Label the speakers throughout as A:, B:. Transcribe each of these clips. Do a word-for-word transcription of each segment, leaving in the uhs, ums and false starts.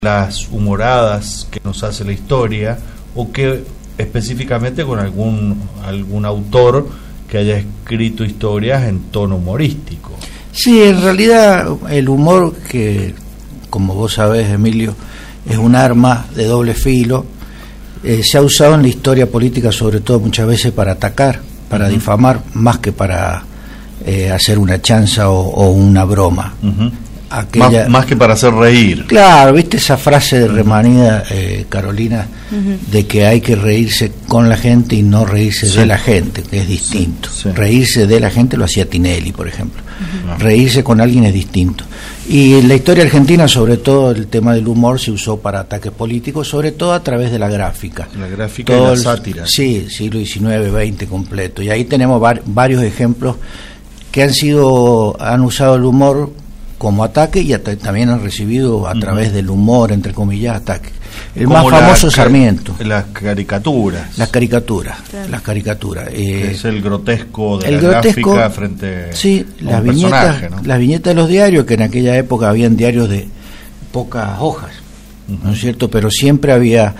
A: las humoradas que nos hace la historia, o que específicamente con algún algún autor que haya escrito historias en tono humorístico.
B: Sí, en realidad el humor, que como vos sabés, Emilio, es un arma de doble filo, eh, se ha usado en la historia política sobre todo muchas veces para atacar, para uh-huh. difamar, más que para eh, hacer una chanza o, o una broma.
A: Uh-huh.
B: Aquella,
A: más, más que para hacer reír.
B: Claro, viste esa frase de remanida, eh, Carolina, uh-huh. de que hay que reírse con la gente y no reírse sí. de la gente, que es distinto. Sí, sí. Reírse de la gente lo hacía Tinelli, por ejemplo. Uh-huh. Reírse con alguien es distinto. Y en la historia argentina, sobre todo, el tema del humor se usó para ataques políticos, sobre todo a través de la gráfica.
A: La gráfica
B: todo
A: y la
B: el,
A: sátira.
B: Sí, siglo diecinueve, veinte completo. Y ahí tenemos var, varios ejemplos que han sido, han usado el humor como ataque y at- también han recibido a uh-huh. través del humor, entre comillas, ataque. El más famoso es Sarmiento.
A: Las caricaturas.
B: Las caricaturas, claro. las caricaturas. Eh,
A: es el grotesco de
B: el
A: la
B: grotesco,
A: gráfica frente
B: sí,
A: a
B: las
A: un
B: viñetas,
A: personaje, ¿no?
B: Las viñetas de los diarios, que en aquella época habían diarios de pocas hojas, uh-huh. ¿no es cierto? Pero siempre había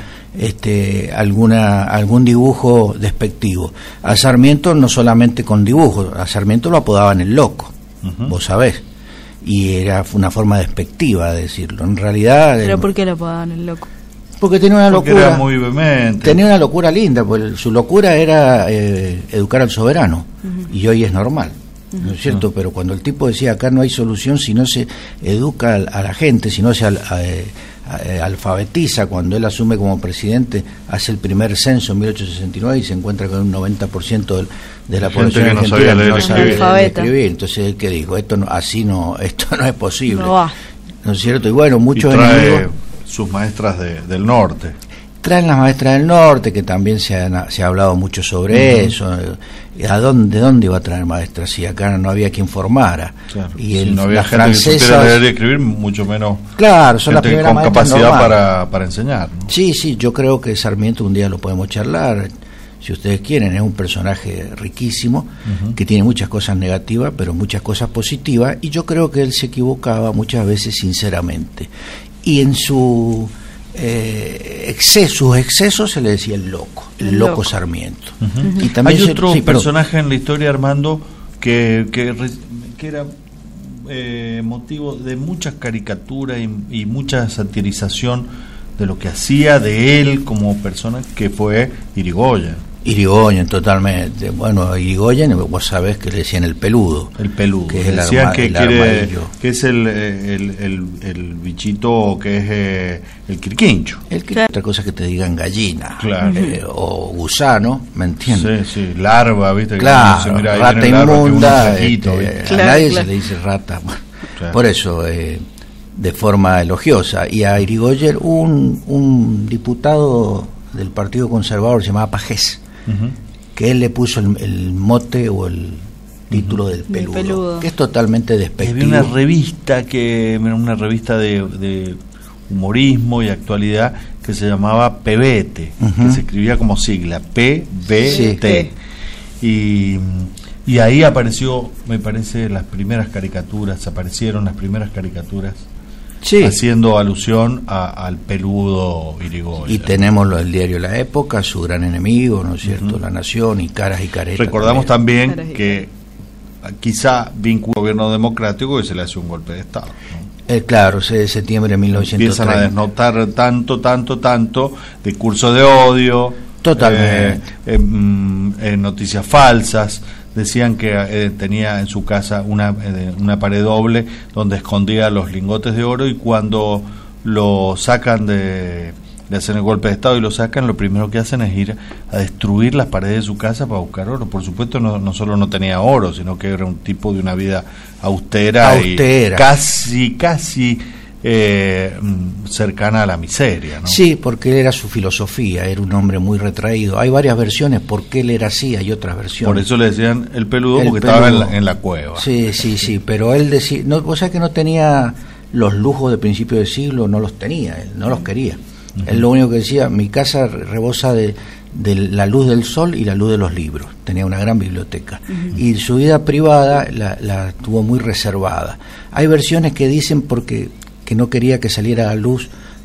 B: este alguna algún dibujo despectivo. A Sarmiento no solamente con dibujos, a Sarmiento lo apodaban el loco, uh-huh. vos sabés. Y era una forma despectiva de decirlo. En realidad...
C: ¿Pero
B: el,
C: por qué lo apodaban el loco?
B: Porque tenía una
A: porque
B: locura...
A: era muy vehemente.
B: Tenía una locura linda, pues su locura era eh, educar al soberano, uh-huh. y hoy es normal, uh-huh. ¿no es cierto? Uh-huh. Pero cuando el tipo decía, acá no hay solución si no se educa a la gente, si no se al, a, a, a, alfabetiza, cuando él asume como presidente, hace el primer censo en mil ochocientos sesenta y nueve y se encuentra con un noventa por ciento del, de la, la población
A: que no
B: argentina
A: sabía
B: que
A: leer,
B: no sabe leer
C: y
B: escribir. Entonces, ¿qué dijo? Esto no, así no, esto no es posible,
C: no va.
B: ¿no es cierto? Y bueno, muchos
A: y trae
B: enemigos,
A: sus maestras de, del norte.
B: Traen las maestras del norte, que también se, han, se ha hablado mucho sobre uh-huh. eso. ¿A dónde, de dónde iba a traer maestras si acá no había quien formara?
A: Claro.
B: Y el,
A: si no había
B: las
A: gente
B: francesas,
A: que supiera leer y escribir, mucho menos
B: claro, son las
A: gente con capacidad para, para enseñar, ¿no?
B: Sí, sí, yo creo que Sarmiento un día lo podemos charlar, si ustedes quieren. Es un personaje riquísimo, uh-huh. que tiene muchas cosas negativas, pero muchas cosas positivas, y yo creo que él se equivocaba muchas veces sinceramente. Y en su... Eh, excesos, sus excesos se le decía el loco, el, el loco. loco Sarmiento.
A: Uh-huh.
B: Y también
A: hay
B: se,
A: otro
B: sí,
A: personaje en la historia, Armando, que, que, que era eh, motivo de muchas caricaturas y, y mucha satirización de lo que hacía de él como persona, que fue Irigoyen.
B: Irigoyen, totalmente. Bueno, Irigoyen, vos sabés que le decían el peludo.
A: El peludo.
B: Que es el
A: decían
B: arma,
A: que,
B: el
A: quiere, que es el, el, el, el bichito que es eh, el quirquincho.
B: El que, otra cosa que te digan gallina,
A: claro.
B: eh, o gusano, ¿me entiendes?
A: Sí, sí, larva, ¿viste?
B: Claro,
A: que mira,
B: rata inmunda,
A: flaquito,
B: este,
C: claro,
B: a nadie
C: claro.
B: se le dice rata.
A: Claro.
B: Por eso, eh, de forma elogiosa. Y a Irigoyen, un, un diputado del Partido Conservador se llamaba Pajés, uh-huh. que él le puso el, el mote o el título uh-huh. del peludo, peludo, que es totalmente despectivo.
A: Había una revista que una revista de, de humorismo y actualidad que se llamaba Pebete, uh-huh. que se escribía como sigla P B T, sí. y, y ahí apareció, me parece, las primeras caricaturas, aparecieron las primeras caricaturas. Sí. Haciendo alusión a, al peludo Irigoyen.
B: Y tenemos lo del diario La Época, su gran enemigo, ¿no es cierto? Uh-huh. La Nación y Caras y Caretas.
A: Recordamos también,
C: también
A: que quizá vincula al gobierno democrático y se le hace un golpe de Estado, ¿no?
B: Eh, claro, ese de septiembre de mil novecientos treinta.
A: Empiezan a desnotar tanto, tanto, tanto discursos de odio,
B: totalmente,
A: eh, eh, eh, noticias falsas. Decían que eh, tenía en su casa una, eh, una pared doble donde escondía los lingotes de oro, y cuando lo sacan de, de hacer el golpe de Estado y lo sacan, lo primero que hacen es ir a destruir las paredes de su casa para buscar oro. Por supuesto, no, no solo no tenía oro, sino que era un tipo de una vida austera,
B: austera.
A: y casi, casi... Eh, cercana a la miseria, ¿no?
B: Sí, porque era su filosofía, era un hombre muy retraído. Hay varias versiones por qué él era así, hay otras versiones.
A: Por eso le decían el peludo,
B: el
A: porque
B: peludo.
A: estaba en la, en la cueva.
B: Sí, sí, sí, pero él decía, no, o sea que no tenía los lujos de principio de siglo, no los tenía, él no los quería. Uh-huh. Él lo único que decía, mi casa rebosa de, de la luz del sol y la luz de los libros. Tenía una gran biblioteca. Uh-huh. Y su vida privada la, la tuvo muy reservada. Hay versiones que dicen porque que no quería que saliera a la luz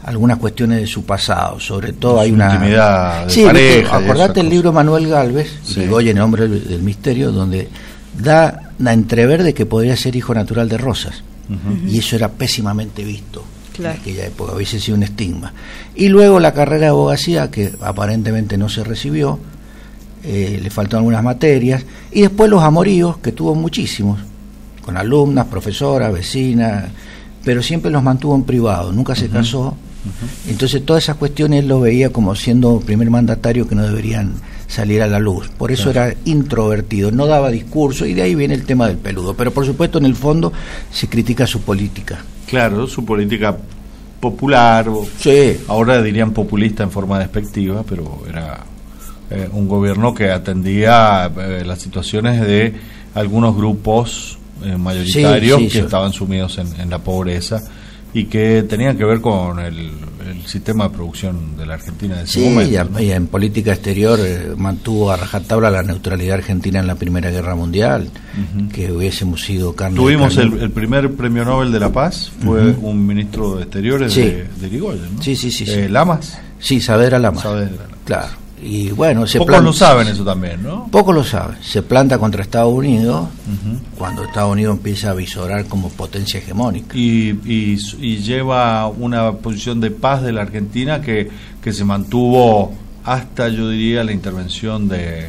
B: algunas cuestiones de su pasado, sobre todo hay
A: su
B: una
A: intimidad de
B: sí,
A: pareja,
B: acordate el libro Manuel Gálvez,
A: sí.
B: Irigoyen, el hombre del, del misterio, donde da a entrever de que podría ser hijo natural de Rosas, uh-huh. y eso era pésimamente visto. Claro. En aquella época hubiese sido un estigma. Y luego la carrera de abogacía, que aparentemente no se recibió, eh, le faltaron algunas materias, y después los amoríos, que tuvo muchísimos, con alumnas, profesoras, vecinas, pero siempre los mantuvo en privado, nunca se uh-huh. casó. Uh-huh. Entonces todas esas cuestiones él lo veía como siendo primer mandatario que no deberían salir a la luz. Por eso claro. era introvertido, no daba discurso, y de ahí viene el tema del peludo. Pero por supuesto en el fondo se critica su política.
A: Claro, su política popular, o
B: sí.
A: ahora dirían populista en forma despectiva, pero era eh, un gobierno que atendía eh, las situaciones de algunos grupos eh, mayoritarios sí, sí, que sí. estaban sumidos en, en la pobreza y que tenían que ver con el, el sistema de producción de la Argentina de ese
B: sí,
A: momento.
B: Sí,
A: ¿no?
B: y en política exterior eh, mantuvo a rajatabla la neutralidad argentina en la Primera Guerra Mundial, uh-huh. que hubiésemos sido carne
A: Tuvimos
B: de
A: el, el primer premio Nobel de la Paz, fue uh-huh. un ministro de Exteriores
B: sí.
A: de, de Irigoyen, ¿no?
B: Sí, sí, sí.
A: Eh,
B: sí.
A: ¿Lamas?
B: Sí, Saavedra Lamas.
A: Saavedra.
B: Claro. Y bueno, se
A: pocos
B: planta,
A: lo saben eso también, ¿no?
B: Pocos lo saben. Se planta contra Estados Unidos uh-huh. cuando Estados Unidos empieza a visorar como potencia hegemónica.
A: Y, y, y lleva una posición de paz de la Argentina que, que se mantuvo hasta, yo diría, la intervención de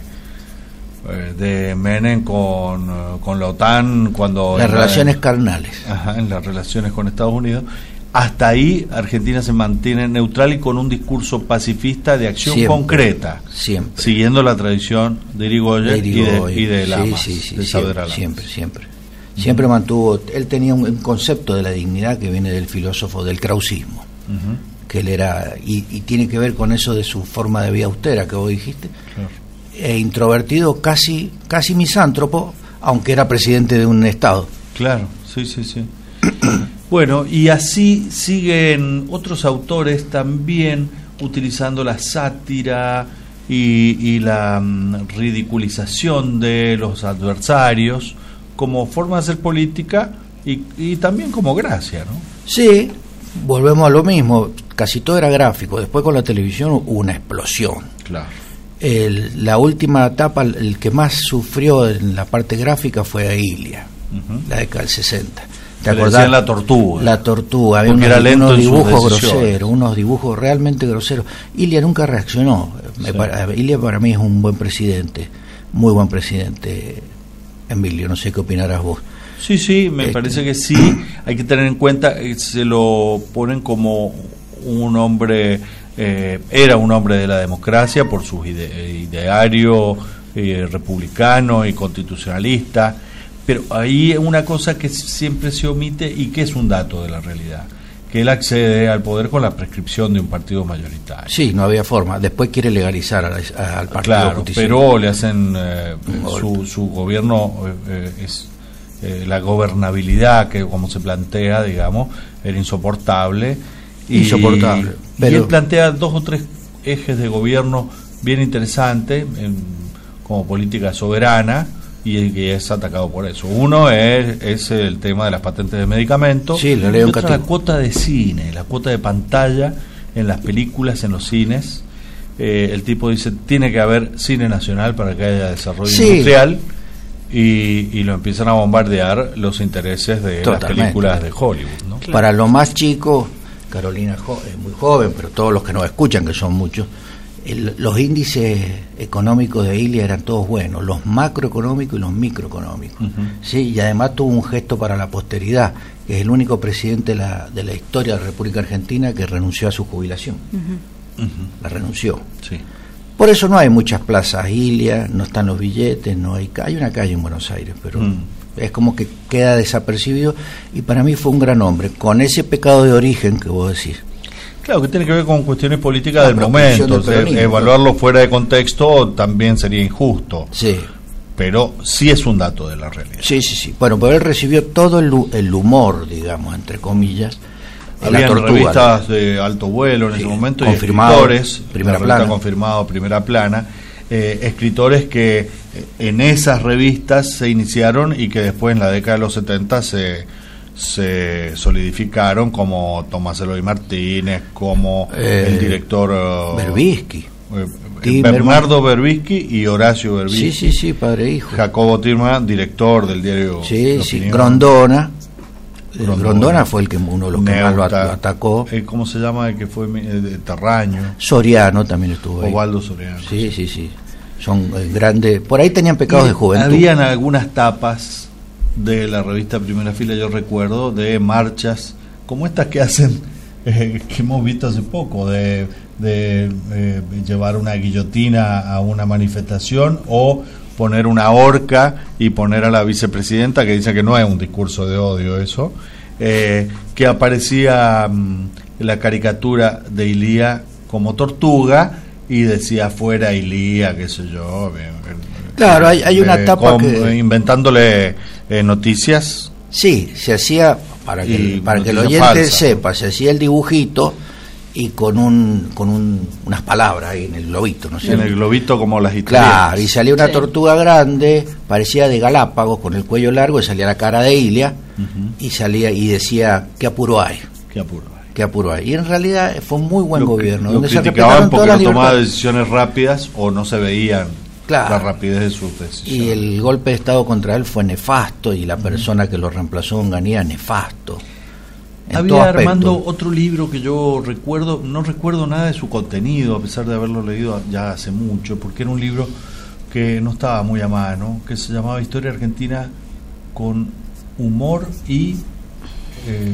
A: de Menem con, con la OTAN cuando...
B: Las relaciones en, carnales.
A: Ajá, en las relaciones con Estados Unidos. Hasta ahí Argentina se mantiene neutral y con un discurso pacifista de acción
B: siempre,
A: concreta,
B: siempre.
A: Siguiendo la tradición de Irigoyen, de Irigoyen y de, y de Lamas,
B: sí, sí, sí,
A: de
B: siempre,
A: Lamas.
B: siempre, siempre. Uh-huh. Siempre mantuvo, él tenía un, un concepto de la dignidad que viene del filósofo del krausismo, uh-huh. que él era, y, y tiene que ver con eso de su forma de vida austera que vos dijiste, claro. e introvertido, casi, casi misántropo, aunque era presidente de un estado.
A: Claro, sí, sí, sí. Bueno, y así siguen otros autores también utilizando la sátira y, y la um, ridiculización de los adversarios como forma de hacer política y, y también como gracia, ¿no?
B: Sí, volvemos a lo mismo, casi todo era gráfico, después con la televisión hubo una explosión.
A: Claro.
B: El, la última etapa, el que más sufrió en la parte gráfica fue a Ilia, uh-huh. la década del sesenta. ¿Te acordás?
A: La tortuga.
B: La tortuga, había unos, unos dibujos groseros, unos dibujos realmente groseros. Ilia nunca reaccionó. Sí. Para, Ilia para mí es un buen presidente, muy buen presidente, Emilio, no sé qué opinarás vos.
A: Sí, sí, me este. parece que sí, hay que tener en cuenta, se lo ponen como un hombre, eh, era un hombre de la democracia por su ide- ideario eh, republicano y constitucionalista. Pero ahí una cosa que siempre se omite y que es un dato de la realidad, que él accede al poder con la prescripción de un partido mayoritario.
B: Sí, no había forma. Después quiere legalizar al, al partido.
A: Claro, pero le hacen eh, su, su gobierno eh, es eh, la gobernabilidad que como se plantea, digamos, era insoportable. Y,
B: insoportable.
A: Pero... Y él plantea dos o tres ejes de gobierno bien interesantes en, como política soberana. Y que es atacado por eso. Uno es, es el tema de las patentes de medicamentos,
B: sí,
A: y otro la cuota de cine, la cuota de pantalla en las películas, en los cines. Eh, el tipo dice, tiene que haber cine nacional para que haya desarrollo sí. industrial, y, y lo empiezan a bombardear los intereses de Totalmente. las películas de Hollywood, ¿no?
B: Claro. Para lo más chico, Carolina es muy joven, pero todos los que nos escuchan, que son muchos, El, los índices económicos de Ilia eran todos buenos, los macroeconómicos y los microeconómicos, uh-huh. sí, y además tuvo un gesto para la posteridad, que es el único presidente de la, de la historia de la República Argentina que renunció a su jubilación, uh-huh. Uh-huh. la renunció.
A: Sí.
B: Por eso no hay muchas plazas Ilia, no están los billetes, no hay, hay una calle en Buenos Aires, pero uh-huh. es como que queda desapercibido, y para mí fue un gran hombre, con ese pecado de origen que vos decís.
A: Claro, que tiene que ver con cuestiones políticas la del momento. De evaluarlo fuera de contexto también sería injusto.
B: Sí.
A: Pero sí es un dato de la realidad.
B: Sí, sí, sí. Bueno, pero él recibió todo el, el humor, digamos, entre comillas.
A: Había revistas de alto vuelo en sí, ese momento, y escritores,
B: primera plana.
A: confirmado, primera plana, eh, escritores que en esas revistas se iniciaron y que después en la década de los setenta se... se solidificaron, como Tomás Eloy Martínez, como eh, el director uh,
B: Berbisky,
A: eh, Bernardo Berbisky y Horacio Berbisky.
B: Sí, sí, sí, padre e hijo.
A: Jacobo Tirman, director del diario.
B: Sí, sí, Grondona. Grondona. Grondona fue el que uno de los que Neuta, más lo, lo atacó.
A: Eh, ¿Cómo se llama el que fue eh, Terraño?
B: Soriano también estuvo ahí.
A: Osvaldo Soriano.
B: Sí, sí, sí. Son eh, grandes. Por ahí tenían pecados y de juventud.
A: Habían algunas tapas de la revista Primera Fila, yo recuerdo, de marchas como estas que hacen, eh, que hemos visto hace poco, de, de eh, llevar una guillotina a una manifestación o poner una horca y poner a la vicepresidenta, que dice que no es un discurso de odio eso, eh, que aparecía mmm, la caricatura de Ilía como tortuga y decía fuera Ilía, qué sé yo. Eh,
B: claro, hay, hay una
A: eh,
B: etapa
A: con,
B: que...
A: inventándole eh, noticias.
B: Sí, se hacía, para que, para que el oyente falsa. sepa, se hacía el dibujito y con un con un, unas palabras ahí en el globito, ¿no sé?
A: En el globito como las historias.
B: Claro, y salía una sí. tortuga grande, parecía de Galápagos, con el cuello largo, y salía la cara de Ilia, uh-huh. y salía y decía, ¿qué apuro hay?
A: ¿Qué apuro hay?
B: ¿Qué apuro hay? Y en realidad fue un muy buen
A: lo,
B: gobierno.
A: Lo
B: donde
A: criticaban
B: se
A: porque no tomaba decisiones rápidas o no se veían claro. la rapidez de sus decisiones.
B: Y el golpe de Estado contra él fue nefasto, y la uh-huh. persona que lo reemplazó en Ganía, nefasto.
A: Había Armando otro libro que yo recuerdo, no recuerdo nada de su contenido, a pesar de haberlo leído ya hace mucho, porque era un libro que no estaba muy a mano, que se llamaba Historia Argentina con humor y eh,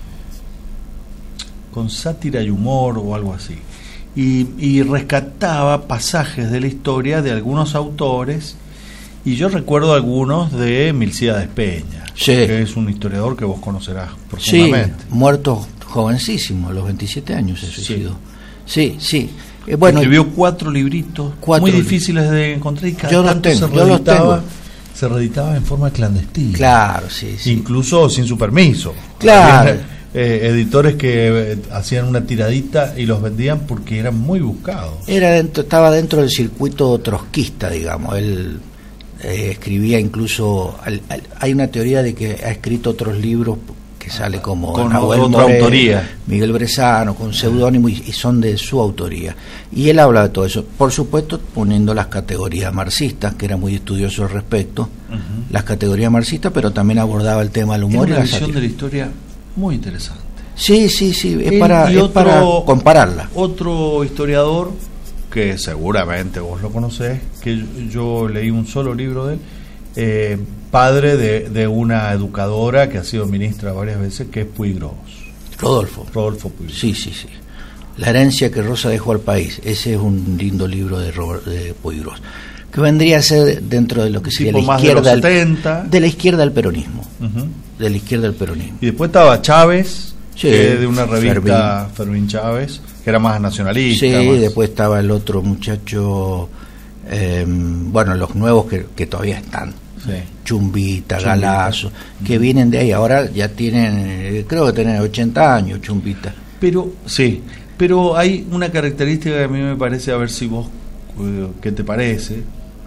A: con sátira y humor o algo así, y, y rescataba pasajes de la historia de algunos autores, y yo recuerdo algunos de Milcíades Peña, sí. que es un historiador que vos conocerás profundamente.
B: Sí, muerto jovencísimo, a los veintisiete años se suicidó. Sí, sí. sí. Eh, bueno,
A: escribió cuatro libritos cuatro muy difíciles de encontrar, y cada
B: yo
A: tanto
B: los tengo,
A: se
B: yo los tengo.
A: Se reeditaba en forma clandestina.
B: Claro, sí, sí.
A: Incluso sin su permiso.
B: Claro.
A: Había, eh, editores que eh, hacían una tiradita y los vendían porque eran muy buscados.
B: Era dentro, estaba dentro del circuito trotskista, digamos. Él eh, escribía incluso, al, al, hay una teoría de que ha escrito otros libros que sale como
A: con
B: Nahuel
A: otra
B: Morel,
A: autoría,
B: Miguel Brezano, con seudónimo, y, y son de su autoría. Y él habla de todo eso, por supuesto poniendo las categorías marxistas, que era muy estudioso al respecto, uh-huh. las categorías marxistas, pero también abordaba el tema del humor.
A: Era una
B: y la
A: visión de la historia muy interesante.
B: Sí, sí, sí, es, para, es otro, para compararla.
A: Otro historiador, que seguramente vos lo conocés, que yo, yo leí un solo libro de él, eh, padre de, de una educadora que ha sido ministra varias veces, que es Puigros.
B: Rodolfo.
A: Rodolfo Puigros.
B: Sí, sí, sí. La herencia que Rosa dejó al país. Ese es un lindo libro de, Robert, de Puigros, que vendría a ser dentro de lo que sería la izquierda,
A: de, setenta.
B: de la izquierda del peronismo. Uh-huh. De la izquierda del peronismo.
A: Y después estaba Chávez, sí, que de una revista, Fermín. Fermín Chávez, que era más nacionalista.
B: Sí,
A: más...
B: después estaba el otro muchacho, eh, bueno, los nuevos que, que todavía están. Sí. Chumbita, Chumbita, Galazo, que vienen de ahí, ahora ya tienen, creo que tienen ochenta años, Chumbita.
A: Pero, sí, pero hay una característica que a mí me parece, a ver si vos, ¿qué te parece?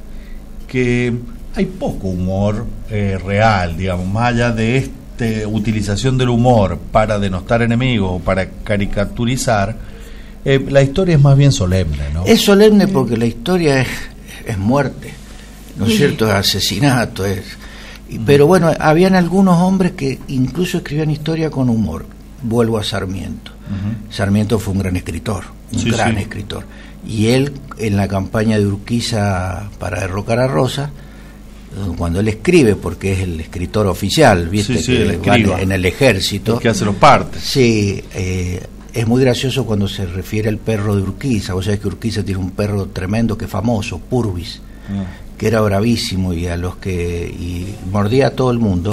A: Que hay poco humor eh, real, digamos, más allá de esta utilización del humor para denostar enemigos o para caricaturizar, eh, la historia es más bien solemne, ¿no?
B: Es solemne porque la historia es, es muerte, ¿no es cierto? Es asesinato, es... Pero bueno, habían algunos hombres que incluso escribían historia con humor. Vuelvo a Sarmiento. Uh-huh. Sarmiento fue un gran escritor, un sí, gran sí. escritor. Y él, en la campaña de Urquiza para derrocar a Rosa, cuando él escribe, porque es el escritor oficial, ¿viste?
A: Sí, sí,
B: que va en el ejército.
A: El que hace los partes.
B: Sí, eh, es muy gracioso cuando se refiere al perro de Urquiza. Vos sabés que Urquiza tiene un perro tremendo que es famoso, Purvis. Uh-huh. Que era bravísimo y a los que y mordía a todo el mundo,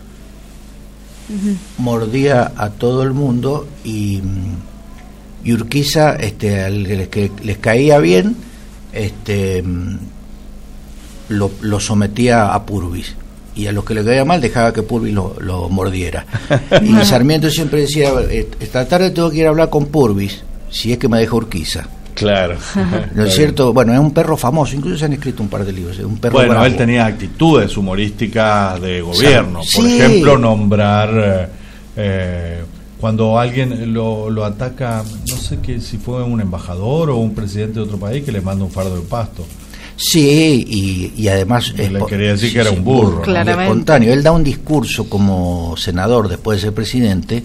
B: uh-huh. mordía a todo el mundo y, y Urquiza, este, a los que les caía bien, este, lo, lo sometía a Purvis, y a los que le caía mal dejaba que Purvis lo, lo mordiera. Y Sarmiento siempre decía, esta tarde tengo que ir a hablar con Purvis, si es que me deja Urquiza.
A: Claro.
B: ¿No es cierto? Bueno, es un perro famoso, incluso se han escrito un par de libros. Es un perro
A: bueno,
B: bravo.
A: Él tenía actitudes humorísticas de gobierno.
B: Sí.
A: Por ejemplo, nombrar... Eh, cuando alguien lo, lo ataca, no sé que si fue un embajador o un presidente de otro país que le manda un fardo de pasto.
B: Sí, y, y además...
A: Le
B: es,
A: quería decir
B: sí,
A: que era
B: sí,
A: un burro.
C: Claramente.
B: Espontáneo. Él da un discurso como senador después de ser presidente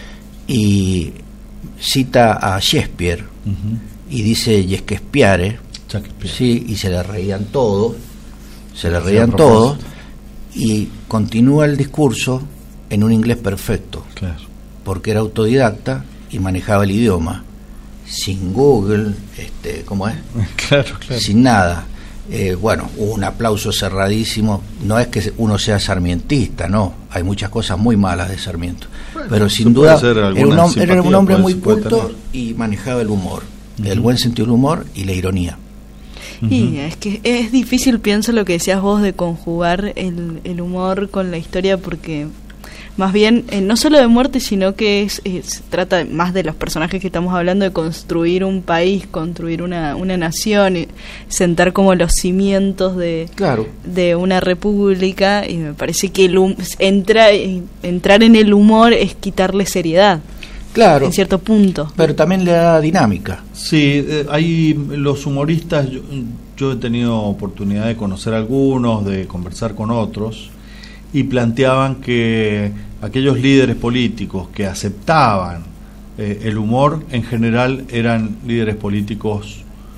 B: y cita a Shakespeare
A: Uh-huh.
B: y dice Shakespeare,
A: Shakespeare.
B: sí, y se le reían todos, se le
A: Sí,
B: reían
A: a
B: todos,
A: propósito.
B: y continúa el discurso en un inglés perfecto,
A: Claro.
B: porque era autodidacta y manejaba el idioma, sin Google, este, ¿cómo es?
A: Claro, claro.
B: Sin nada. Eh, bueno, hubo un aplauso cerradísimo. No es que uno sea sarmientista, no. Hay muchas cosas muy malas de Sarmiento.
A: Bueno,
B: pero
A: se
B: sin
A: puede
B: duda
A: hacer
B: era
A: alguna
B: un, hom- era un
A: simpatía,
B: hombre
A: puede-
B: muy
A: se puede
B: culto
A: tener.
B: y manejaba el humor, el
A: Ujú.
B: buen sentido del humor y la ironía.
C: Y es que es difícil, pienso, lo que decías vos de conjugar el, el humor con la historia, porque más bien, eh, no solo de muerte, sino que es, es- se trata más de los personajes que estamos hablando, de construir un país, construir una, una nación, y sentar como los cimientos de,
B: Claro.
C: de una república, y me parece que el hum- entra, entrar en el humor es quitarle seriedad,
B: Claro.
C: en cierto punto.
B: Pero también le da dinámica.
A: Sí, eh, hay los humoristas, yo, yo he tenido oportunidad de conocer algunos, de conversar con otros, y planteaban que aquellos líderes políticos que aceptaban eh, el humor, en general eran líderes políticos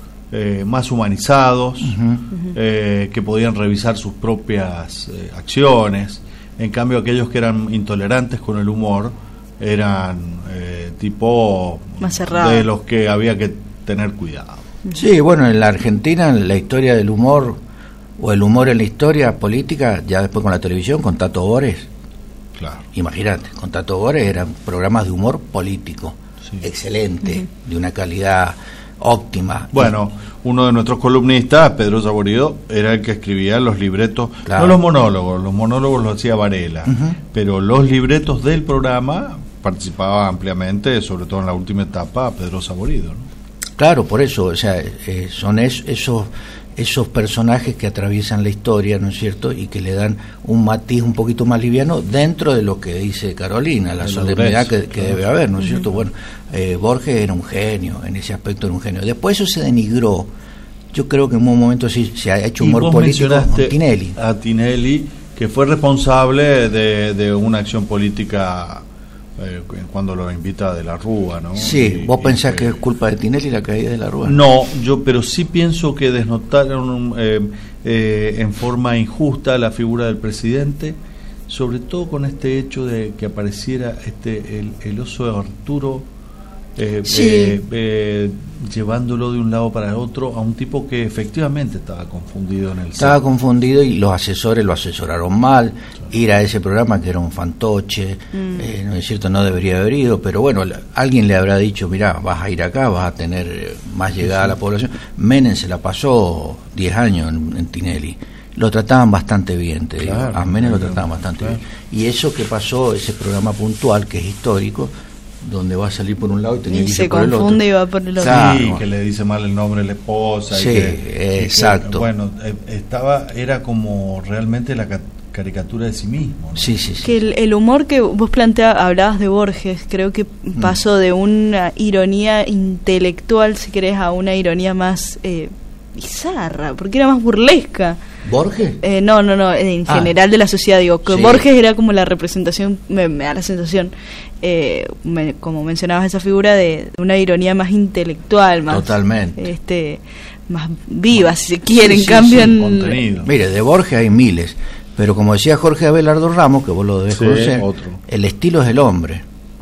A: eh, más humanizados,
B: Ujú.
A: eh, que podían revisar sus propias eh, acciones. En cambio, aquellos que eran intolerantes con el humor eran eh, tipo
C: Más cerrados.
A: de los que había que tener cuidado.
B: Sí, bueno, en la Argentina la historia del humor, o el humor en la historia política, ya después con la televisión, con Tato Bores,
A: Claro.
B: imagínate, con Tato Bores eran programas de humor político,
A: Sí.
B: excelente, de una calidad óptima.
A: Bueno, uno de nuestros columnistas, Pedro Saborido, era el que escribía los libretos,
B: Claro.
A: no los monólogos, los monólogos los hacía Varela,
B: Ujú.
A: pero los libretos del programa participaba ampliamente, sobre todo en la última etapa, Pedro Saborido, ¿no?
B: Claro, por eso, o sea, eh, son es- esos esos personajes que atraviesan la historia, ¿no es cierto? Y que le dan un matiz un poquito más liviano dentro de lo que dice Carolina, la
A: De la
B: solemnidad
A: dureza,
B: que, que
A: claro.
B: debe haber, ¿no es cierto? Bueno, eh, Borges era un genio, en ese aspecto era un genio. Después eso se denigró. Yo creo que en un momento sí se ha hecho
A: Y
B: humor
A: vos
B: político
A: mencionaste
B: con Tinelli.
A: a Tinelli, que fue responsable de, de una acción política eh, cuando lo invita de la Rúa, ¿no?
B: Sí,
A: Y-
B: vos
A: y
B: pensás que es culpa de Tinelli la caída de la Rúa.
A: No, yo, pero sí pienso que desnotaron eh, eh, en forma injusta la figura del presidente, sobre todo con este hecho de que apareciera este el, el oso de Arturo eh,
B: Sí.
A: eh, eh, llevándolo de un lado para el otro a un tipo que efectivamente estaba confundido en el
B: Estaba
A: set.
B: confundido y los asesores lo asesoraron mal. Ir a ese programa que era un fantoche, eh, no es cierto, no debería haber ido, pero bueno, la- alguien le habrá dicho, mirá, vas a ir acá, vas a tener eh, más llegada a la población. Menem se la pasó diez años en, en Tinelli. Lo trataban bastante bien, te digo.
A: Claro,
B: A Menem lo
A: claro,
B: trataban bastante
A: claro.
B: bien. Y eso que pasó, ese programa puntual, que es histórico, donde va a salir por un lado y tenía
C: Y
B: que
C: se
B: ir por el otro.
C: confunde y va por el otro.
B: Claro.
A: Sí, que le dice mal el nombre de la esposa. y
B: Sí,
A: que- y que,
B: exacto.
A: bueno, eh, estaba, era como realmente la ca- caricatura de sí mismo, ¿no?
B: Sí, sí, sí.
C: Que el, el humor que vos planteabas, hablabas de Borges, creo que pasó de una ironía intelectual, si querés, a una ironía más eh, bizarra, porque era más burlesca.
B: ¿Borges?
C: Eh, no, no, no, en
B: Ah.
C: general de la sociedad, digo, que
B: Sí.
C: Borges era como la representación, me, me da la sensación, eh, me- como mencionabas esa figura de una ironía más intelectual, más
B: Totalmente.
C: este más viva, si se quiere,
B: Sí,
C: en
B: sí,
C: cambio
B: sí,
C: en-
A: contenido.
B: Mire, de Borges hay miles, pero como decía Jorge Abelardo Ramos, que vos lo debes
A: Sí,
B: conocer,
A: otro.
B: el estilo es el hombre.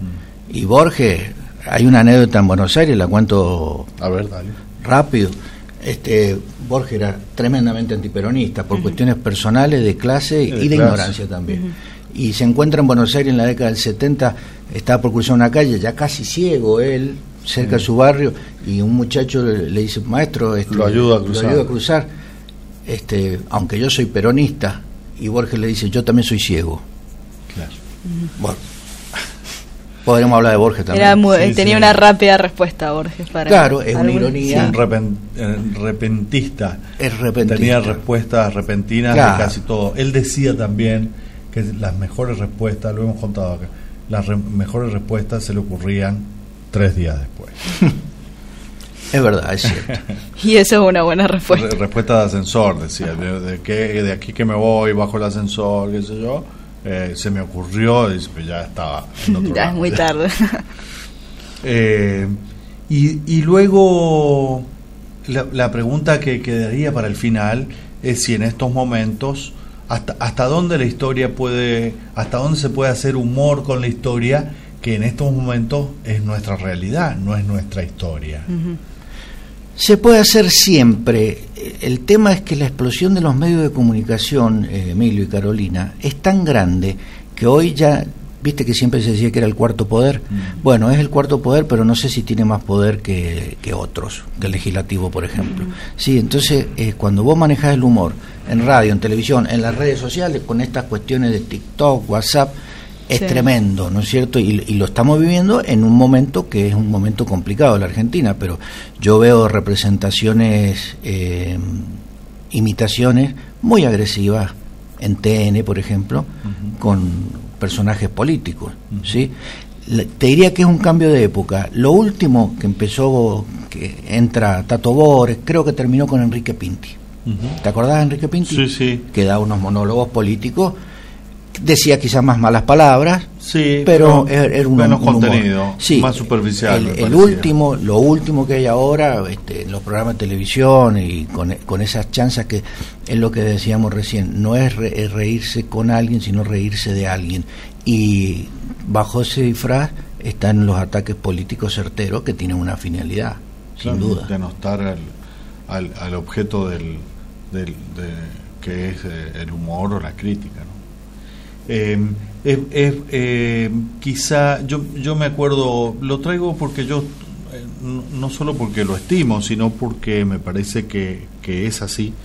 B: Y Borges, hay una anécdota en Buenos Aires, la cuento
A: A ver, dale.
B: rápido. Este, Borges era tremendamente antiperonista por cuestiones personales, de clase y
A: de
B: de,
A: clase.
B: ignorancia también. Y se encuentra en Buenos Aires en la década del setenta, estaba por cruzar una calle, ya casi ciego él, cerca de su barrio, y un muchacho le, le dice, maestro, este,
A: Lo ayuda a cruzar.
B: lo ayuda a cruzar, este, aunque yo soy peronista, y Borges le dice, yo también soy ciego.
A: Claro.
B: Bueno, Podremos hablar de Borges también.
C: Era muy,
A: Sí,
C: tenía
A: sí.
C: una rápida respuesta Borges para
B: Claro, es una
C: algún-
B: ironía.
A: Sí, un repen- eh, repentista.
B: Es repentista.
A: Tenía respuestas repentinas
B: Claro.
A: de casi todo. Él decía también que las mejores respuestas, lo hemos contado acá, las re- mejores respuestas se le ocurrían tres días después.
B: Es verdad, es cierto.
C: Y eso es una buena respuesta.
A: Re- respuesta de ascensor, decía, de, de, que, de aquí que me voy, bajo el ascensor, qué sé yo, eh, se me ocurrió, y pues ya estaba en otro
C: Ya es
A: lado.
C: muy tarde.
A: Eh, y, y luego la, la pregunta que quedaría para el final es si en estos momentos hasta hasta dónde la historia puede, hasta dónde se puede hacer humor con la historia, que en estos momentos es nuestra realidad, no es nuestra historia.
C: Ujú.
B: Se puede hacer siempre. El tema es que la explosión de los medios de comunicación, eh, Emilio y Carolina, es tan grande que hoy ya, viste que siempre se decía que era el cuarto poder.
A: Mm.
B: Bueno, es el cuarto poder, pero no sé si tiene más poder que, que otros, que el legislativo, por ejemplo. Sí, entonces, eh, cuando vos manejás el humor en radio, en televisión, en las redes sociales, con estas cuestiones de TikTok, WhatsApp, es
C: Sí.
B: tremendo, ¿no es cierto? Y, y lo estamos viviendo en un momento que es un momento complicado en la Argentina, pero yo veo representaciones, eh, imitaciones muy agresivas en T N, por ejemplo,
A: Ujú.
B: con personajes políticos,
A: Ujú.
B: ¿sí? Le- Te diría que es un cambio de época. Lo último que empezó, que entra Tato Bores, creo que terminó con Enrique Pinti.
A: Ujú.
B: ¿Te acordás de Enrique Pinti?
A: Sí, sí.
B: Que da unos monólogos políticos, decía quizás más malas palabras,
A: Sí,
B: pero era, era un,
A: menos
B: un humor.
A: contenido,
B: Sí,
A: más superficial.
B: El,
A: me
B: el
A: parecía.
B: último, lo último que hay ahora, este, en los programas de televisión y con, con esas chanzas que es lo que decíamos recién, no es, re- es reírse con alguien, sino reírse de alguien. Y bajo ese disfraz están los ataques políticos certeros que tienen una finalidad,
A: Claro,
B: sin duda.
A: denostar al, al, al objeto del, del de, que es eh, el humor o la crítica, ¿no? Eh, es, es, eh, quizá yo yo me acuerdo, lo traigo porque yo eh, no, no solo porque lo estimo, sino porque me parece que, que es así.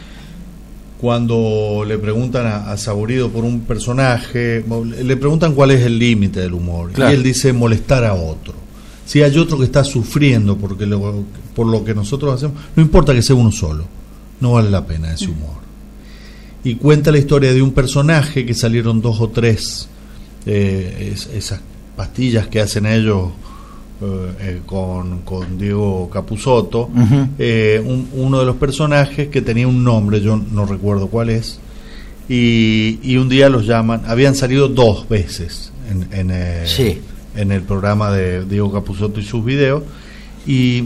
A: Cuando le preguntan a, a Saborido por un personaje, le preguntan cuál es el límite del humor,
B: Claro.
A: y él dice molestar a otro. Si hay otro que está sufriendo porque lo, por lo que nosotros hacemos, no importa que sea uno solo, no vale la pena ese humor. Y cuenta la historia de un personaje que salieron dos o tres, eh, es, esas pastillas que hacen ellos eh, eh, con, con Diego Capusotto,
B: Ujú.
A: eh, un- uno de los personajes que tenía un nombre, yo no recuerdo cuál es, y, y un día los llaman, habían salido dos veces en, en, eh,
B: Sí.
A: en el programa de Diego Capusotto y sus videos, y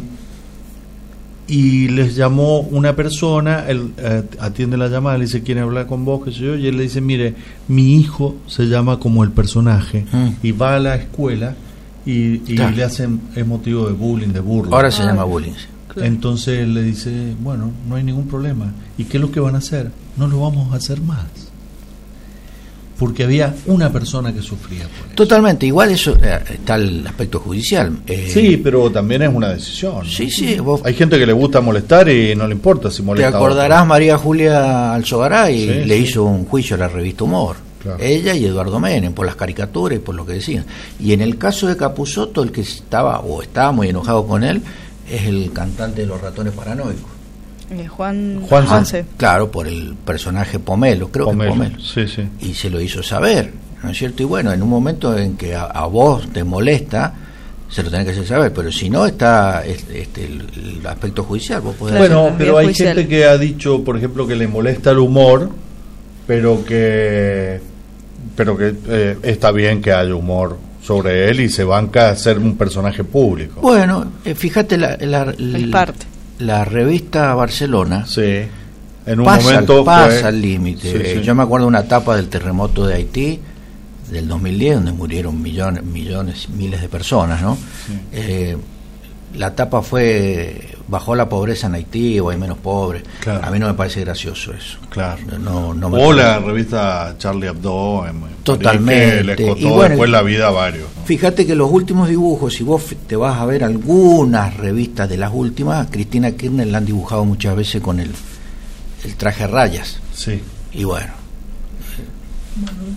A: y les llamó una persona, él eh, atiende la llamada, le dice, ¿quiere hablar con vos? Qué sé yo, y él le dice, mire, mi hijo se llama como el personaje,
B: Mm.
A: y va a la escuela y, y
B: Claro.
A: le hacen, es motivo de bullying, de burla.
B: Ahora se
C: Ah.
B: llama bullying.
C: Claro.
A: Entonces él le dice, bueno, no hay ningún problema. ¿Y qué es lo que van a hacer? No lo vamos a hacer más. Porque había una persona que sufría por eso.
B: Totalmente, igual eso, eh, está el aspecto judicial. eh,
A: Sí, pero también es una decisión, ¿no?
B: Sí, sí, vos
A: Hay gente que le gusta molestar y no le importa si
B: te
A: molesta. a
B: acordarás,
A: otro.
B: María Julia Alzogaray
A: Sí,
B: le
A: sí.
B: hizo un juicio a la revista Humor.
A: Claro.
B: Ella y Eduardo Menem, por las caricaturas y por lo que decían. Y en el caso de Capusotto, el que estaba o estaba muy enojado con él es el cantante de Los Ratones Paranoicos.
C: Eh, Juan
A: Juanse.
C: Juanse.
B: Claro, por el personaje Pomelo, creo
A: Pomelo.
B: que es Pomelo.
A: Sí, sí.
B: Y se lo hizo saber, ¿no es cierto? Y bueno, en un momento en que a, a vos te molesta, se lo tenés que hacer saber, pero si no está este, este, el, el aspecto judicial, vos podés
C: Claro.
A: Bueno,
C: Vía
A: pero hay
C: judicial.
A: gente que ha dicho, por ejemplo, que le molesta el humor, pero que pero que eh, está bien que haya humor sobre él y se banca a ser un personaje público.
B: Bueno, eh, fíjate, la, la,
C: Es parte.
B: la revista Barcelona
A: Sí. En un
B: pasa,
A: momento
B: pasa
A: fue-
B: al límite.
A: Sí,
B: Eh,
A: sí.
B: Yo me acuerdo de una etapa del terremoto de Haití del dos mil diez, donde murieron millones, millones, miles de personas, ¿no? Eh, la etapa fue, bajó la pobreza en Haití o hay menos pobres.
A: Claro.
B: A mí no me parece gracioso eso.
A: Claro.
B: No, no me
A: O
B: parece.
A: la revista Charlie Hebdo, en París,
B: Totalmente.
A: que les costó
B: Y bueno,
A: después la vida a varios, ¿no?
B: Fíjate que los últimos dibujos, si vos f- te vas a ver algunas revistas de las últimas, Cristina Kirchner la han dibujado muchas veces con el, el traje a rayas.
A: Sí.
B: Y bueno,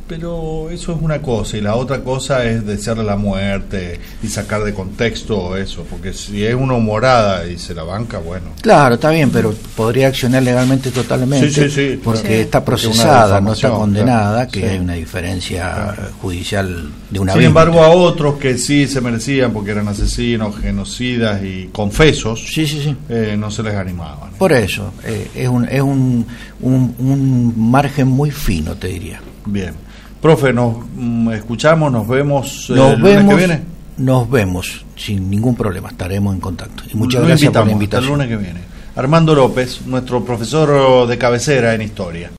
A: Pero eso es una cosa, y la otra cosa es desearle la muerte y sacar de contexto eso, porque si es una humorada y se la banca, bueno.
B: Claro, está bien, pero podría accionar legalmente totalmente,
A: sí, sí, sí,
B: porque
A: sí.
B: está procesada, no está condenada,
A: claro.
B: que
A: sí.
B: hay una diferencia claro. judicial de una
A: Sin
B: vez.
A: embargo, a otros que sí se merecían porque eran asesinos, genocidas y confesos,
B: sí, sí, sí.
A: Eh, no se les animaban.
B: Por eso, eh, es, un, es un, un, un margen muy fino, te diría.
A: Bien. Profe, nos mm, escuchamos, nos vemos
B: nos
A: el
B: vemos,
A: lunes que viene.
B: Nos vemos, sin ningún problema, estaremos en contacto. Y muchas
A: Lo
B: gracias por la
A: invitamos
B: invitación.
A: hasta el lunes que viene. Armando López, nuestro profesor de cabecera en historia.